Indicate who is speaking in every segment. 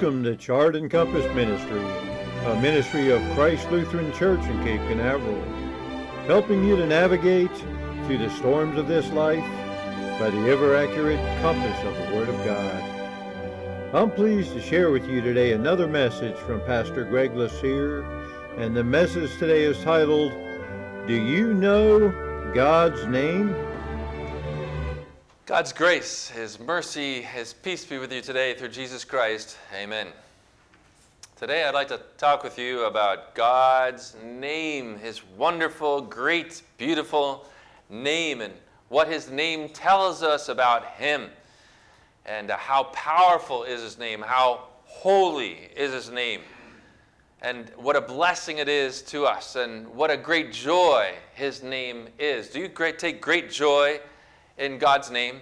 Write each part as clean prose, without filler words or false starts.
Speaker 1: Welcome to Chart and Compass Ministry, a ministry of Christ Lutheran Church in Cape Canaveral, helping you to navigate through the storms of this life by the ever-accurate compass of the Word of God. I'm pleased to share with you today another message from Pastor Greg Lassere, and the message today is titled, Do You Know God's Name?
Speaker 2: God's grace, His mercy, His peace be with you today through Jesus Christ. Amen. Today I'd like to talk with you about God's name, His wonderful, great, beautiful name, and what His name tells us about Him, and how powerful is His name, how holy is His name, and what a blessing it is to us, and what a great joy His name is. Do you take great joy in God's name?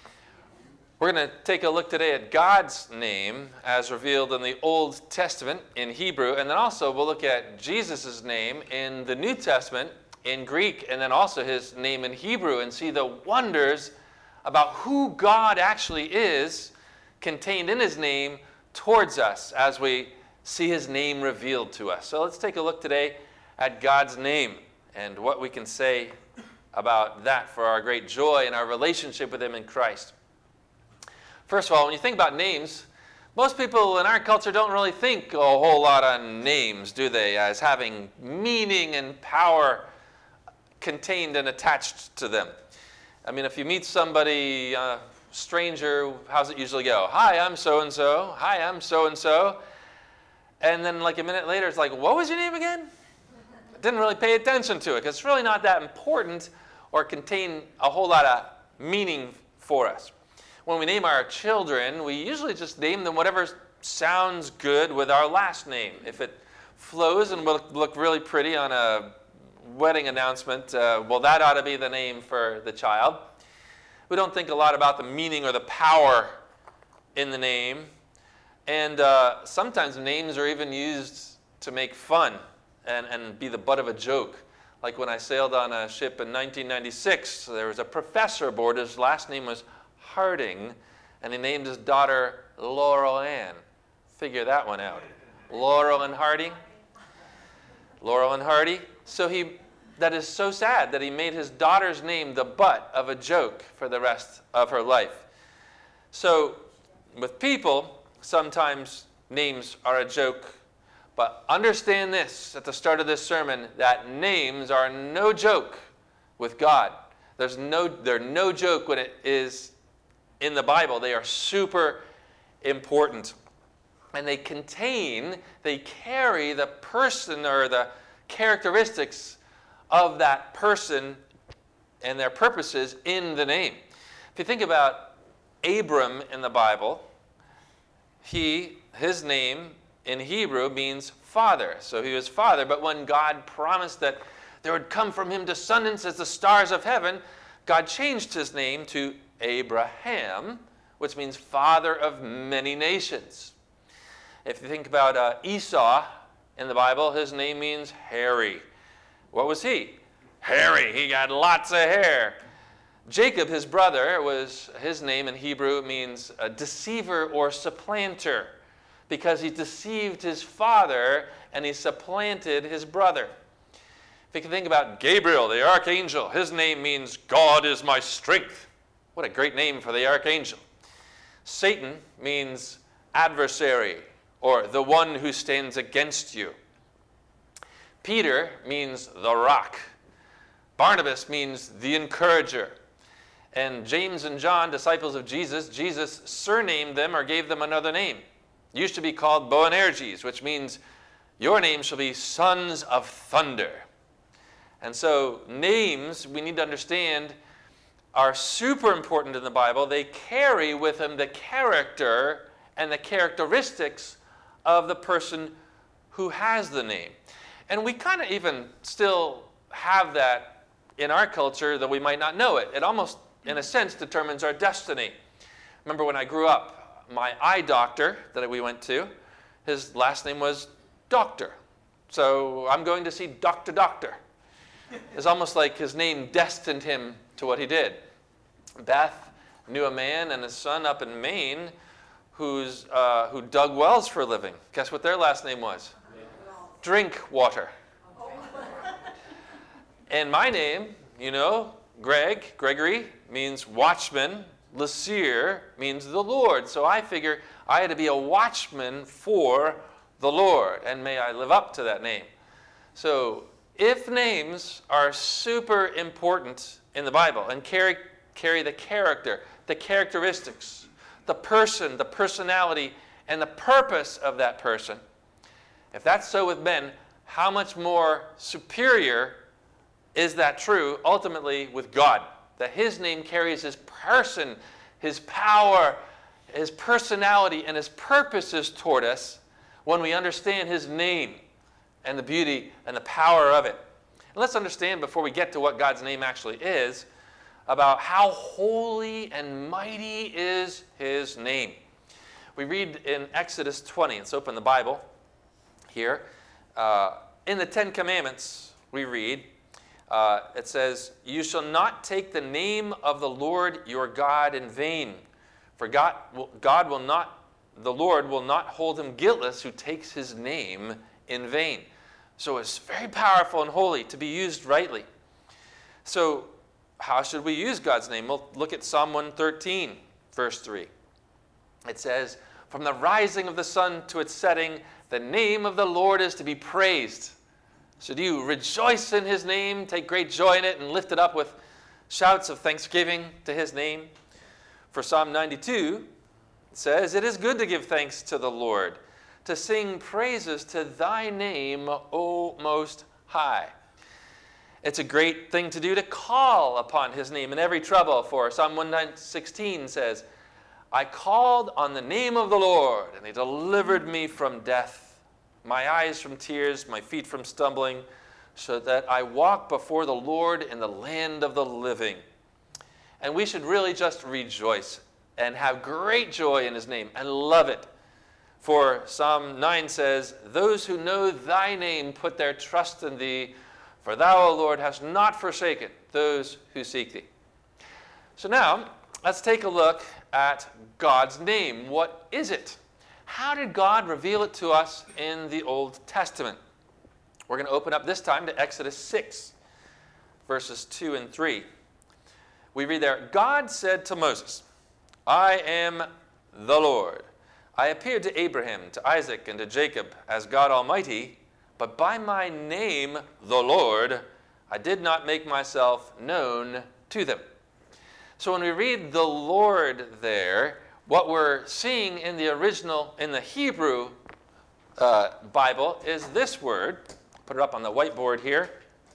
Speaker 2: We're going to take a look today at God's name as revealed in the Old Testament in Hebrew, and then also we'll look at Jesus' name in the New Testament in Greek, and then also His name in Hebrew, and see the wonders about who God actually is contained in His name towards us as we see His name revealed to us. So let's take a look today at God's name and what we can say about that for our great joy and our relationship with Him in Christ. First of all, when you think about names, most people in our culture don't really think a whole lot on names, do they, as having meaning and power contained and attached to them. I mean, if you meet somebody, stranger, how's it usually go? Hi, I'm so-and-so. Hi, I'm so-and-so. And then like a minute later, it's like, what was your name again? Didn't really pay attention to it, because it's really not that important or contain a whole lot of meaning for us. When we name our children, we usually just name them whatever sounds good with our last name. If it flows and will look really pretty on a wedding announcement, well, that ought to be the name for the child. We don't think a lot about the meaning or the power in the name. And sometimes names are even used to make fun and be the butt of a joke. Like when I sailed on a ship in 1996, there was a professor aboard. His last name was Harding, and he named his daughter Laurel Ann. Figure that one out. Laurel and Hardy. Laurel and Hardy. So that is so sad that he made his daughter's name the butt of a joke for the rest of her life. So with people, sometimes names are a joke. But understand this at the start of this sermon, that names are no joke with God. They're no joke when it is in the Bible. They are super important. And they carry the person or the characteristics of that person and their purposes in the name. If you think about Abram in the Bible, his name in Hebrew means father. So he was father, but when God promised that there would come from him descendants as the stars of heaven, God changed his name to Abraham, which means father of many nations. If you think about Esau in the Bible, his name means hairy. What was he? Hairy. He got lots of hair. Jacob, his brother, his name in Hebrew means a deceiver or supplanter, because he deceived his father and he supplanted his brother. If you can think about Gabriel, the archangel, his name means God is my strength. What a great name for the archangel. Satan means adversary, or the one who stands against you. Peter means the rock. Barnabas means the encourager. And James and John, disciples of Jesus, Jesus surnamed them or gave them another name. Used to be called Boanerges, which means your name shall be sons of thunder. And so names, we need to understand, are super important in the Bible. They carry with them the character and the characteristics of the person who has the name. And we kind of even still have that in our culture, though we might not know it. It almost, in a sense, determines our destiny. Remember when I grew up, my eye doctor that we went to, his last name was Doctor. So I'm going to see Doctor. It's almost like his name destined him to what he did. Beth knew a man and his son up in Maine who dug wells for a living. Guess what their last name was? Drinkwater. And my name, you know, Gregory means watchman. Lasier means the Lord. So I figure I had to be a watchman for the Lord, and may I live up to that name. So if names are super important in the Bible and carry the character, the characteristics, the person, the personality, and the purpose of that person, if that's so with men, how much more superior is that true ultimately with God? That his name carries his person, his power, his personality, and his purposes toward us when we understand his name and the beauty and the power of it. And let's understand before we get to what God's name actually is about how holy and mighty is his name. We read in Exodus 20. Let's open the Bible here. In the Ten Commandments, we read, it says, "You shall not take the name of the Lord your God in vain, for the Lord will not hold him guiltless who takes his name in vain." So it's very powerful and holy to be used rightly. So how should we use God's name? We'll look at Psalm 113, verse 3. It says, "From the rising of the sun to its setting, the name of the Lord is to be praised." So do you rejoice in his name, take great joy in it, and lift it up with shouts of thanksgiving to his name? For Psalm 92, it says, "It is good to give thanks to the Lord, to sing praises to thy name, O Most High." It's a great thing to do to call upon his name in every trouble. For Psalm 116 says, "I called on the name of the Lord, and he delivered me from death, my eyes from tears, my feet from stumbling, so that I walk before the Lord in the land of the living." And we should really just rejoice and have great joy in his name and love it. For Psalm 9 says, "Those who know thy name put their trust in thee, for thou, O Lord, hast not forsaken those who seek thee." So now, let's take a look at God's name. What is it? How did God reveal it to us in the Old Testament? We're going to open up this time to Exodus 6, verses 2 and 3. We read there, "God said to Moses, I am the Lord. I appeared to Abraham, to Isaac, and to Jacob as God Almighty, but by my name, the Lord, I did not make myself known to them." So when we read the Lord there, what we're seeing in the original, in the Hebrew Bible, is this word. Put it up on the whiteboard here.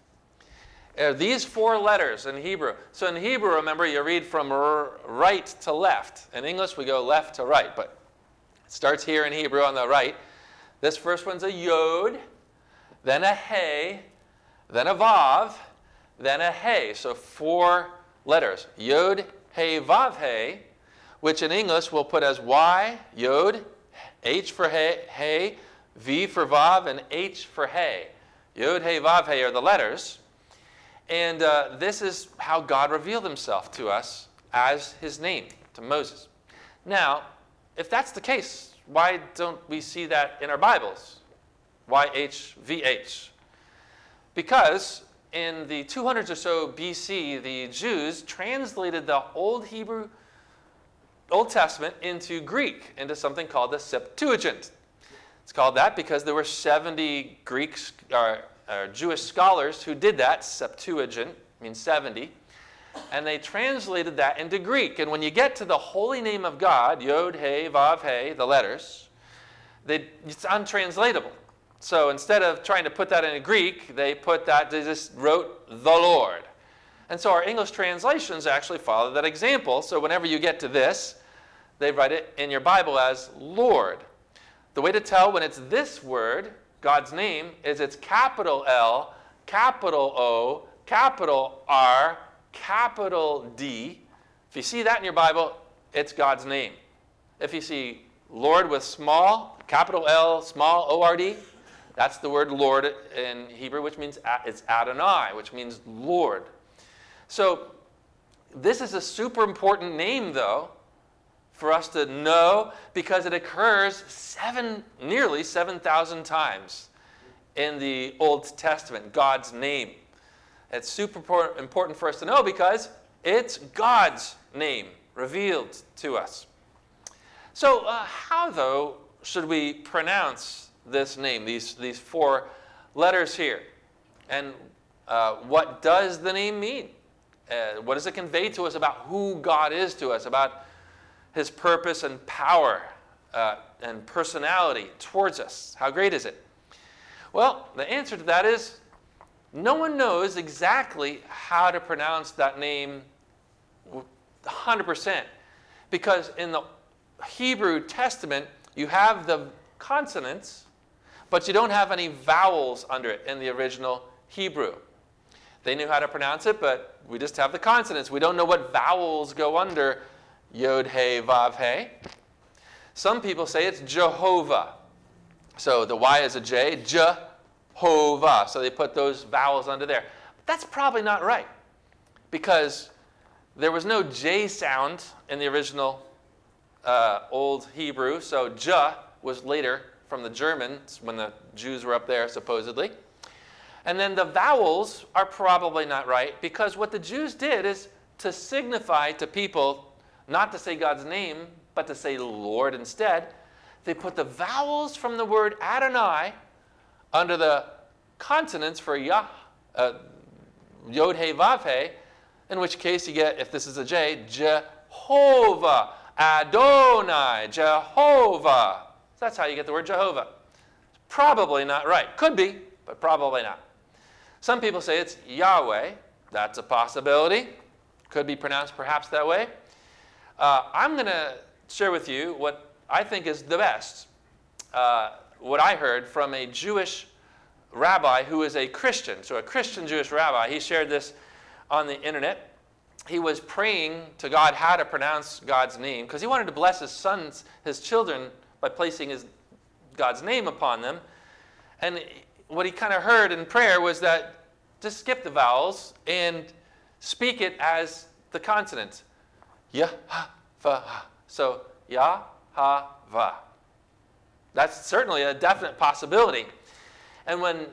Speaker 2: These four letters in Hebrew. So in Hebrew, remember, you read from right to left. In English, we go left to right, but it starts here in Hebrew on the right. This first one's a Yod, then a Hey, then a Vav, then a Hey. So four letters. Yod, Hey, Vav, Hey, which in English we'll put as Y, Yod, H for Hey, V for Vav, and H for Hey. Yod, Hey, Vav, Hey are the letters. And this is how God revealed himself to us as his name to Moses. Now, if that's the case, why don't we see that in our Bibles? YHVH. Because in the 200s or so BC, the Jews translated the Old Testament into Greek, into something called the Septuagint. It's called that because there were 70 Jewish scholars who did that. Septuagint means 70. And they translated that into Greek. And when you get to the holy name of God, Yod, Hey, Vav, Hey, the letters, it's untranslatable. So instead of trying to put that into Greek, they just wrote the Lord. And so our English translations actually follow that example. So whenever you get to this, they write it in your Bible as Lord. The way to tell when it's this word, God's name, is it's capital L, capital O, capital R, capital D. If you see that in your Bible, it's God's name. If you see Lord with small, capital L, small O-R-D, that's the word Lord in Hebrew, which means it's Adonai, which means Lord. So this is a super important name, though, for us to know because it occurs nearly 7,000 times in the Old Testament, God's name. It's super important for us to know because it's God's name revealed to us. So how, though, should we pronounce this name, these 4 letters here? And what does the name mean? What does it convey to us about who God is to us, about his purpose and power and personality towards us? How great is it? Well, the answer to that is no one knows exactly how to pronounce that name 100%. Because in the Hebrew Testament, you have the consonants, but you don't have any vowels under it in the original Hebrew. They knew how to pronounce it, but we just have the consonants. We don't know what vowels go under Yod, He, Vav, He. Some people say it's Jehovah. So the Y is a J, Jehovah. So they put those vowels under there. But that's probably not right, because there was no J sound in the original Old Hebrew. So J was later from the Germans when the Jews were up there, supposedly. And then the vowels are probably not right, because what the Jews did is to signify to people not to say God's name, but to say Lord instead. They put the vowels from the word Adonai under the consonants for Yod, He, Vav, He, in which case you get, if this is a J, Jehovah, Adonai, Jehovah. So that's how you get the word Jehovah. Probably not right. Could be, but probably not. Some people say it's Yahweh. That's a possibility. Could be pronounced perhaps that way. I'm going to share with you what I think is the best, what I heard from a Jewish rabbi who is a Christian. So a Christian Jewish rabbi, he shared this on the internet. He was praying to God how to pronounce God's name, because he wanted to bless his sons, his children, by placing God's name upon them. And what he kind of heard in prayer was that just skip the vowels and speak it as the consonant. Yah-ha-va. So, Yah-ha-va. That's certainly a definite possibility. And when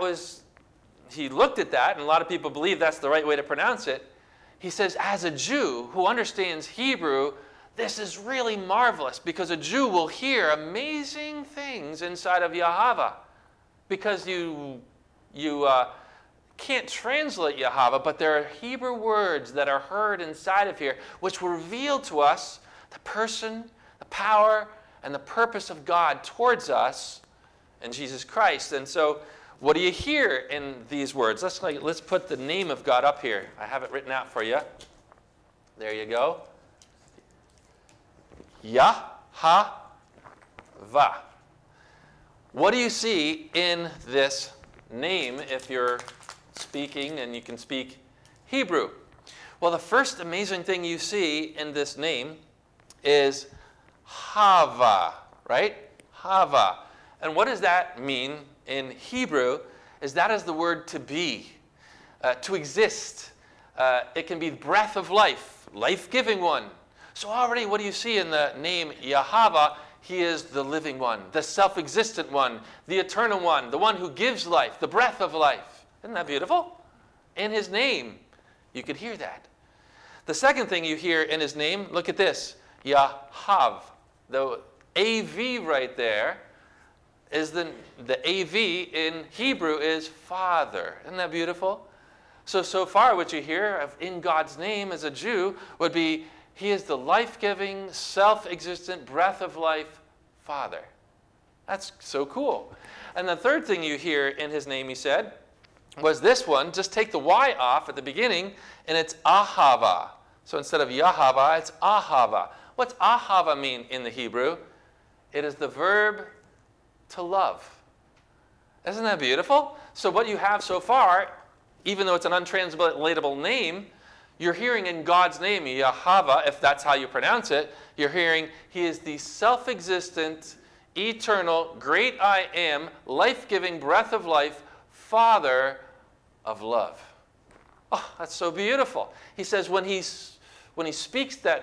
Speaker 2: he looked at that, and a lot of people believe that's the right way to pronounce it, he says, as a Jew who understands Hebrew, this is really marvelous, because a Jew will hear amazing things inside of Yahweh, because you can't translate Yahweh, but there are Hebrew words that are heard inside of here, which will reveal to us the person, the power, and the purpose of God towards us in Jesus Christ. And so, what do you hear in these words? Let's put the name of God up here. I have it written out for you. There you go. Yah-ha-va. What do you see in this name if you're speaking and you can speak Hebrew? Well, the first amazing thing you see in this name is Hava, right? Hava. And what does that mean in Hebrew? That is the word to be, to exist. It can be breath of life, life-giving one. So already what do you see in the name Yahweh? He is the living one, the self-existent one, the eternal one, the one who gives life, the breath of life. Isn't that beautiful? In his name, you could hear that. The second thing you hear in his name, look at this, Yahav. The AV right there is the AV in Hebrew is Father. Isn't that beautiful? So far what you hear of in God's name as a Jew would be, he is the life-giving, self-existent, breath of life Father. That's so cool. And the third thing you hear in his name, he said, was this one. Just take the Y off at the beginning, and it's Ahava. So instead of Yahava, it's Ahava. What's Ahava mean in the Hebrew? It is the verb to love. Isn't that beautiful? So what you have so far, even though it's an untranslatable name, you're hearing in God's name, Yahava, if that's how you pronounce it, you're hearing he is the self-existent, eternal, great I am, life-giving breath of life, Father of love. Oh, that's so beautiful. He says when he speaks that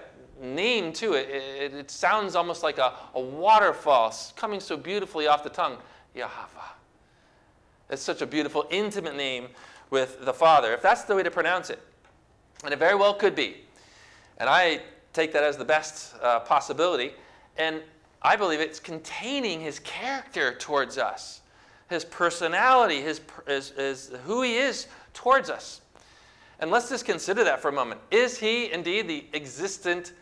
Speaker 2: name to it. It sounds almost like a waterfall coming so beautifully off the tongue. Yahweh. It's such a beautiful, intimate name with the Father, if that's the way to pronounce it. And it very well could be. And I take that as the best possibility. And I believe it's containing his character towards us, his personality, his who he is towards us. And let's just consider that for a moment. Is he indeed the existent,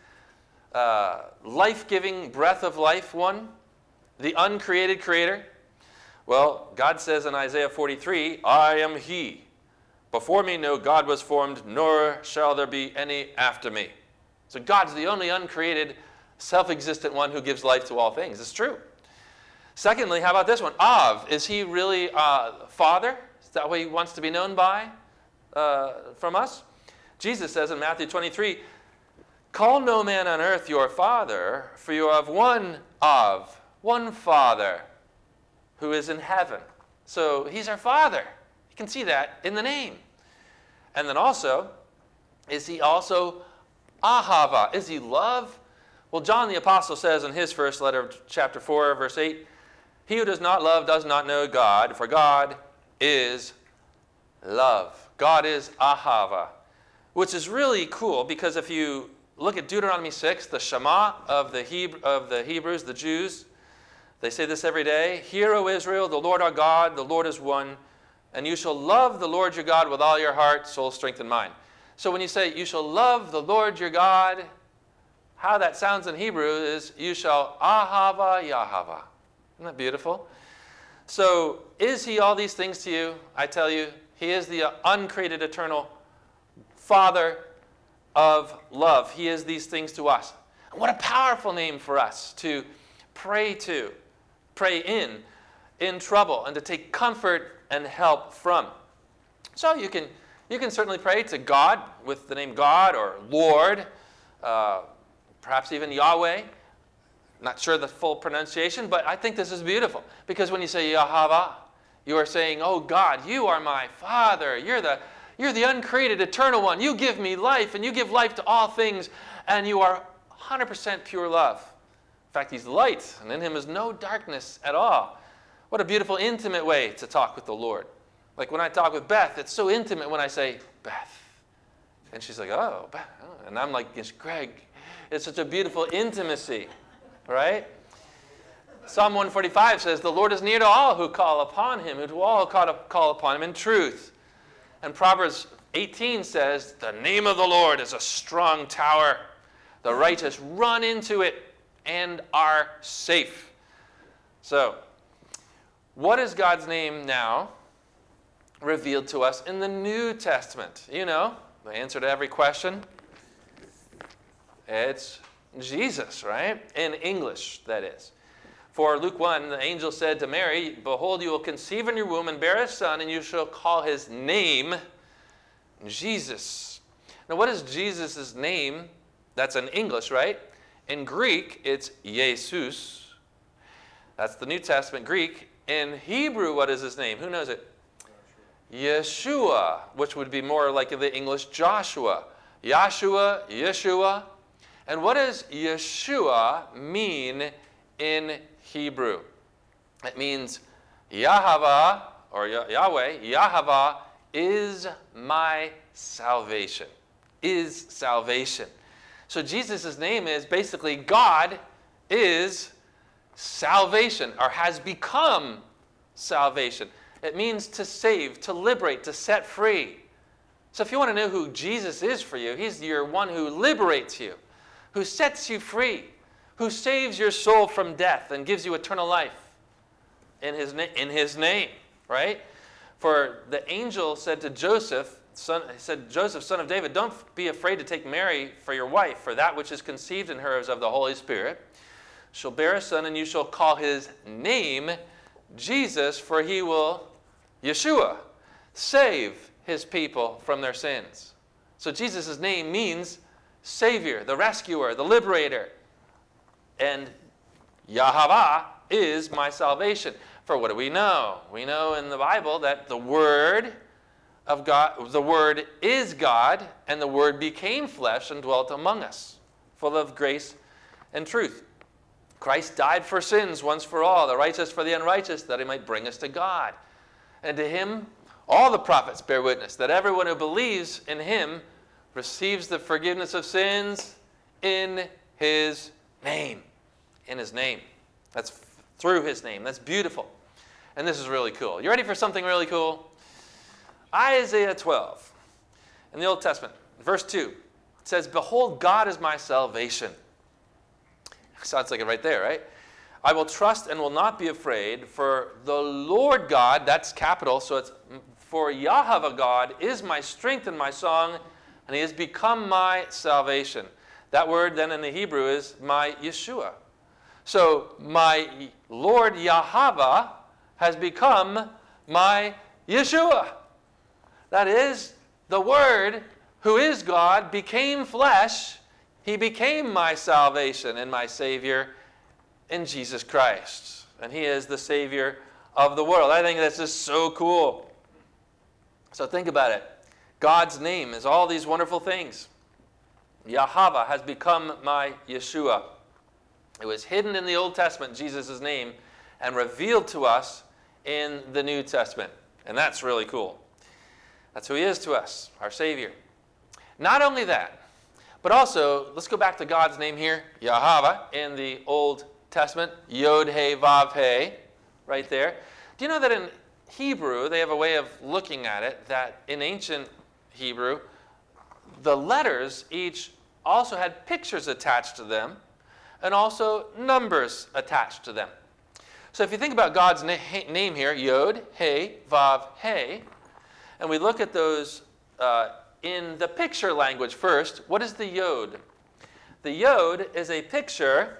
Speaker 2: life-giving breath of life one? The uncreated creator? Well, God says in Isaiah 43, I am he. Before me no God was formed, nor shall there be any after me. So God's the only uncreated, self-existent one who gives life to all things. It's true. Secondly, how about this one? Av, is he really Father? Is that what he wants to be known by from us? Jesus says in Matthew 23, call no man on earth your father, for you have one Av, one Father, who is in heaven. So he's our Father. You can see that in the name. And then also, is he also Ahava? Is he love? Well, John the Apostle says in his first letter of chapter 4, verse 8, he who does not love does not know God, for God is love. God is Ahava, which is really cool because if you look at Deuteronomy 6, the Shema of the Hebrews, the Jews, they say this every day, hear, O Israel, the Lord our God, the Lord is one, and you shall love the Lord your God with all your heart, soul, strength, and mind. So when you say you shall love the Lord your God, how that sounds in Hebrew is you shall Ahava Yahava. Isn't that beautiful? So is he all these things to you? I tell you, he is the uncreated eternal Father of love. He is these things to us. And what a powerful name for us to pray to, pray in trouble, and to take comfort and help from. So you can certainly pray to God with the name God or Lord, perhaps even Yahweh. Not sure the full pronunciation, but I think this is beautiful. Because when you say Yahweh, you are saying, oh God, you are my Father. You're the uncreated, eternal one. You give me life, and you give life to all things, and you are 100% pure love. In fact, he's light, and in him is no darkness at all. What a beautiful, intimate way to talk with the Lord. Like when I talk with Beth, it's so intimate when I say, Beth. And she's like, oh, Beth. And I'm like, it's Greg. It's such a beautiful intimacy, right? Psalm 145 says, the Lord is near to all who call upon him, who all call upon him in truth. And Proverbs 18 says, the name of the Lord is a strong tower. The righteous run into it and are safe. So, what is God's name now revealed to us in the New Testament? You know, the answer to every question. It's Jesus, right? In English, that is. For Luke 1, the angel said to Mary, behold, you will conceive in your womb and bear a son, and you shall call his name Jesus. Now, what is Jesus' name? That's in English, right? In Greek, it's Jesus. That's the New Testament Greek. In Hebrew, what is his name? Who knows it? Yeshua, which would be more like the English Joshua. Yahshua, Yeshua. And what does Yeshua mean in Hebrew? It means Yahweh, or Yahweh, Yahweh is my salvation. Is salvation. So Jesus' name is basically God is salvation, or has become salvation. It means to save, to liberate, to set free. So if you want to know who Jesus is for you, he's your one who liberates you, who sets you free, who saves your soul from death and gives you eternal life in his name, right? For the angel said to Joseph, Joseph, son of David, don't be afraid to take Mary for your wife, for that which is conceived in her is of the Holy Spirit. She'll bear a son, and you shall call his name Jesus, for he will, Yeshua, save his people from their sins. So Jesus' name means Savior, the rescuer, the liberator. And Yahweh is my salvation. For what do we know? We know in the Bible that the Word of God, the Word is God, and the Word became flesh and dwelt among us. full of grace and truth. Christ died for sins once for all, the righteous for the unrighteous, that he might bring us to God. And to him, all the prophets bear witness that everyone who believes in him receives the forgiveness of sins in his name. In his name. That's through his name. That's beautiful. And this is really cool. You ready for something really cool? Isaiah 12 in the Old Testament, verse 2. It says, "Behold, God is my salvation." Sounds like it right there, right? "I will trust and will not be afraid, for the Lord God," that's capital, so it's "for Yahweh God is my strength and my song, and he has become my salvation." That word then in the Hebrew is my Yeshua. So my Lord Yahweh has become my Yeshua. That is, the Word, who is God, became flesh. He became my salvation and my Savior in Jesus Christ. And he is the Savior of the world. I think that's just so cool. So think about it. God's name is all these wonderful things. Yahweh has become my Yeshua. It was hidden in the Old Testament, Jesus' name, and revealed to us in the New Testament. And that's really cool. That's who he is to us, our Savior. Not only that, but also, let's go back to God's name here, Yahweh, in the Old Testament, Yod-Heh-Vav-Heh, right there. Do you know that in Hebrew, they have a way of looking at it, that in ancient Hebrew, the letters each also had pictures attached to them, and also numbers attached to them. So if you think about God's name here, Yod-Heh-Vav-Heh, and we look at those in the picture language first, what is the Yod? The Yod is a picture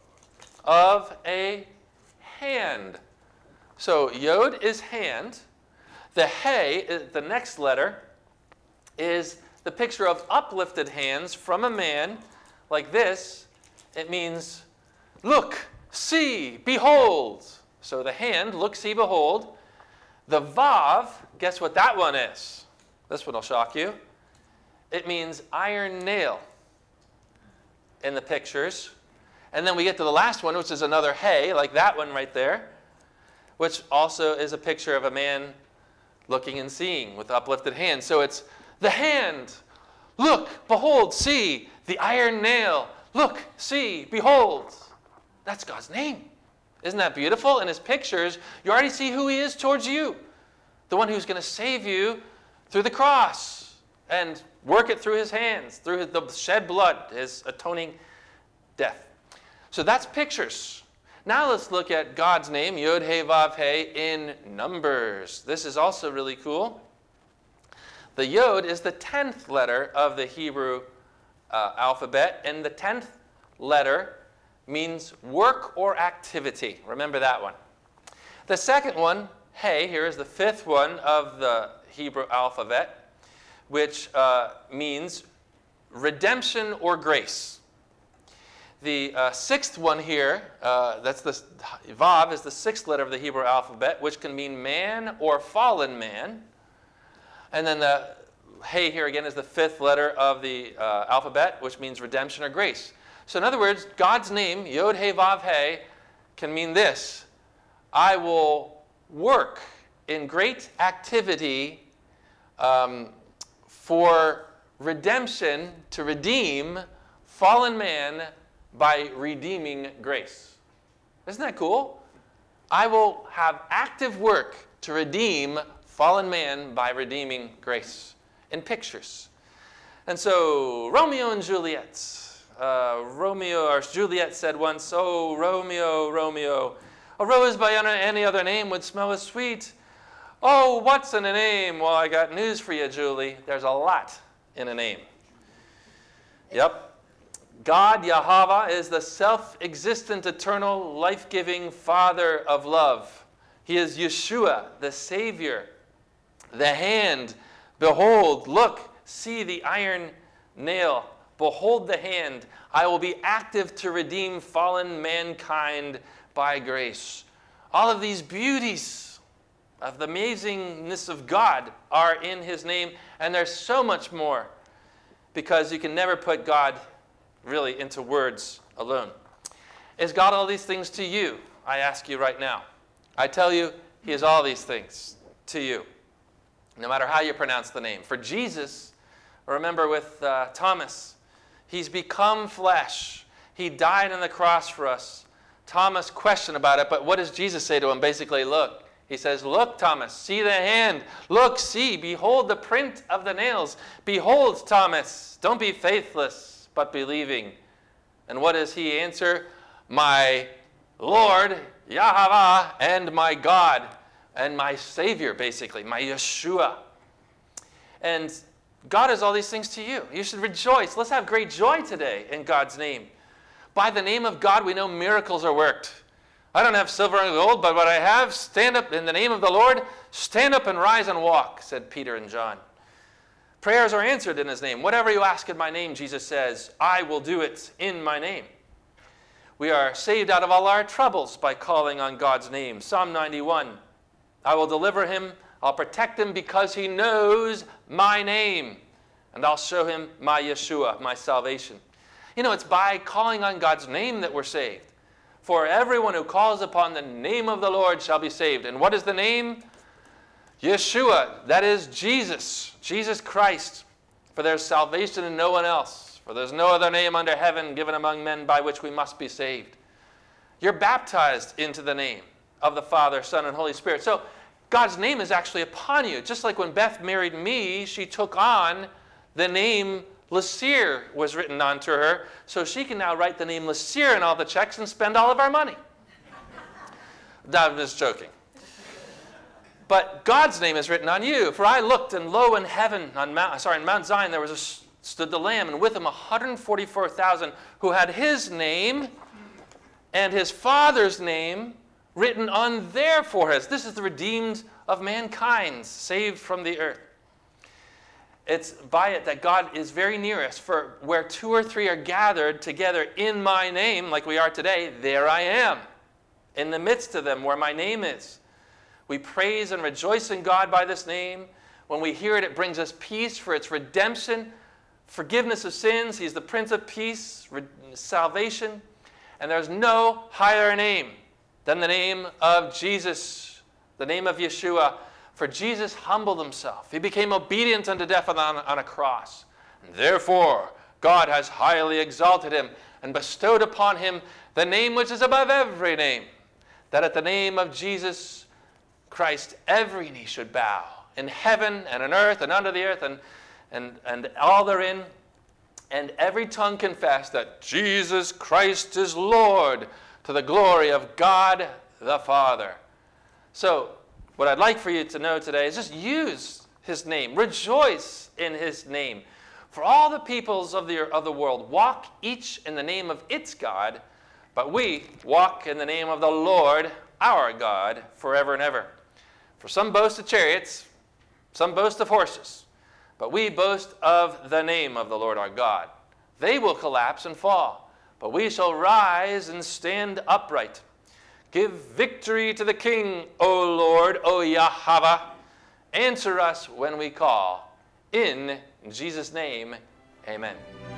Speaker 2: of a hand. So Yod is hand. The Hey, the next letter, is the picture of uplifted hands from a man like this. It means look, see, behold. So the hand, look, see, behold. The Vav, guess what that one is? This one will shock you. It means iron nail in the pictures. And then we get to the last one, which is another Hey, like that one right there, which also is a picture of a man looking and seeing with uplifted hands. So it's the hand, look, behold, see, the iron nail, look, see, behold. That's God's name. Isn't that beautiful? In his pictures, you already see who he is towards you. The one who's going to save you through the cross and work it through his hands, through the shed blood, his atoning death. So that's pictures. Now let's look at God's name, Yod-Heh-Vav-Heh, in numbers. This is also really cool. The Yod is the 10th letter of the Hebrew alphabet, and the 10th letter means work or activity. Remember that one. The second one, Hey, here is the 5th one of the Hebrew alphabet, which means redemption or grace. The 6th one here, that's the Vav, is the 6th letter of the Hebrew alphabet, which can mean man or fallen man. And then the Hey here again is the 5th letter of the alphabet, which means redemption or grace. So in other words, God's name, Yod-Heh-Vav-Heh, can mean this: I will work in great activity for redemption, to redeem fallen man by redeeming grace. Isn't that cool? I will have active work to redeem fallen man by redeeming grace in pictures. And so Romeo and Juliet. Juliet said once, "Oh, Romeo, Romeo, a rose by any other name would smell as sweet. Oh, what's in a name?" Well, I got news for you, Julie. There's a lot in a name. Yep. God, Yahweh, is the self-existent, eternal, life-giving Father of love. He is Yeshua, the Savior. The hand, behold, look, see the iron nail. Behold the hand. I will be active to redeem fallen mankind by grace. All of these beauties of the amazingness of God are in his name, and there's so much more, because you can never put God really into words alone. Is God all these things to you? I ask you right now. I tell you, he is all these things to you, no matter how you pronounce the name. For Jesus, remember with Thomas, he's become flesh. He died on the cross for us. Thomas questioned about it, but what does Jesus say to him? Basically, look. He says, look, Thomas, see the hand. Look, see, behold the print of the nails. Behold, Thomas, don't be faithless, but believing. And what does he answer? My Lord, Yahweh, and my God, and my Savior, basically, my Yeshua. And God is all these things to you. You should rejoice. Let's have great joy today in God's name. By the name of God, we know miracles are worked. I don't have silver and gold, but what I have, stand up in the name of the Lord, stand up and rise and walk, said Peter and John. Prayers are answered in his name. Whatever you ask in my name, Jesus says, I will do it in my name. We are saved out of all our troubles by calling on God's name. Psalm 91, I will deliver him, I'll protect him because he knows my name, and I'll show him my Yeshua, my salvation. You know, it's by calling on God's name that we're saved. For everyone who calls upon the name of the Lord shall be saved. And what is the name? Yeshua. That is Jesus. Jesus Christ. For there's salvation in no one else. For there's no other name under heaven given among men by which we must be saved. You're baptized into the name of the Father, Son, and Holy Spirit. So God's name is actually upon you. Just like when Beth married me, she took on the name Lasir was written onto her, so she can now write the name Lasir in all the checks and spend all of our money. I'm just joking. But God's name is written on you. For I looked, and lo, in heaven, in Mount Zion, there stood the Lamb, and with him 144,000 who had his name and his Father's name written on their foreheads. This is the redeemed of mankind, saved from the earth. It's by it that God is very near us. For where 2 or 3 are gathered together in my name, like we are today, there I am, in the midst of them where my name is. We praise and rejoice in God by this name. When we hear it, it brings us peace for its redemption, forgiveness of sins. He's the Prince of Peace, salvation. And there's no higher name than the name of Jesus, the name of Yeshua. For Jesus humbled himself. He became obedient unto death on a cross. And therefore, God has highly exalted him and bestowed upon him the name which is above every name, that at the name of Jesus Christ every knee should bow, in heaven and on earth and under the earth and all therein, and every tongue confess that Jesus Christ is Lord, to the glory of God the Father. So, what I'd like for you to know today is just use his name. Rejoice in his name. For all the peoples of the world walk each in the name of its God, but we walk in the name of the Lord our God forever and ever. For some boast of chariots, some boast of horses, but we boast of the name of the Lord our God. They will collapse and fall, but we shall rise and stand upright. Give victory to the King, O Lord, O Yahweh. Answer us when we call. In Jesus' name, amen.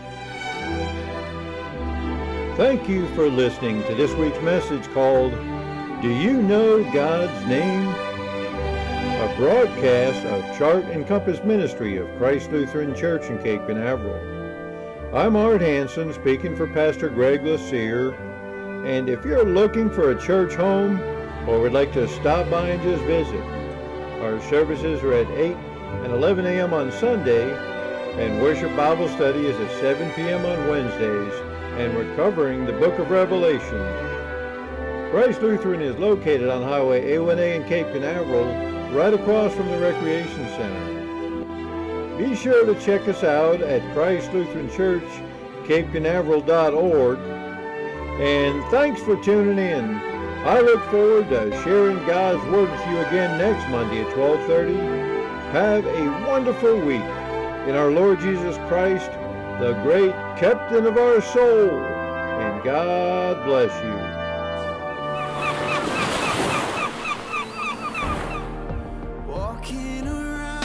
Speaker 1: Thank you for listening to this week's message called, Do You Know God's Name? A broadcast of Chart and Compass Ministry of Christ Lutheran Church in Cape Canaveral. I'm Art Hansen, speaking for Pastor Greg Lasir. And if you're looking for a church home or would like to stop by and just visit, our services are at 8 and 11 a.m. on Sunday, and worship Bible study is at 7 p.m. on Wednesdays, and we're covering the book of Revelation. Christ Lutheran is located on Highway A1A in Cape Canaveral, right across from the Recreation Center. Be sure to check us out at Christ Lutheran Church, CapeCanaveral.org. And thanks for tuning in. I look forward to sharing God's Word with you again next Monday at 12:30. Have a wonderful week in our Lord Jesus Christ, the great captain of our soul. And God bless you.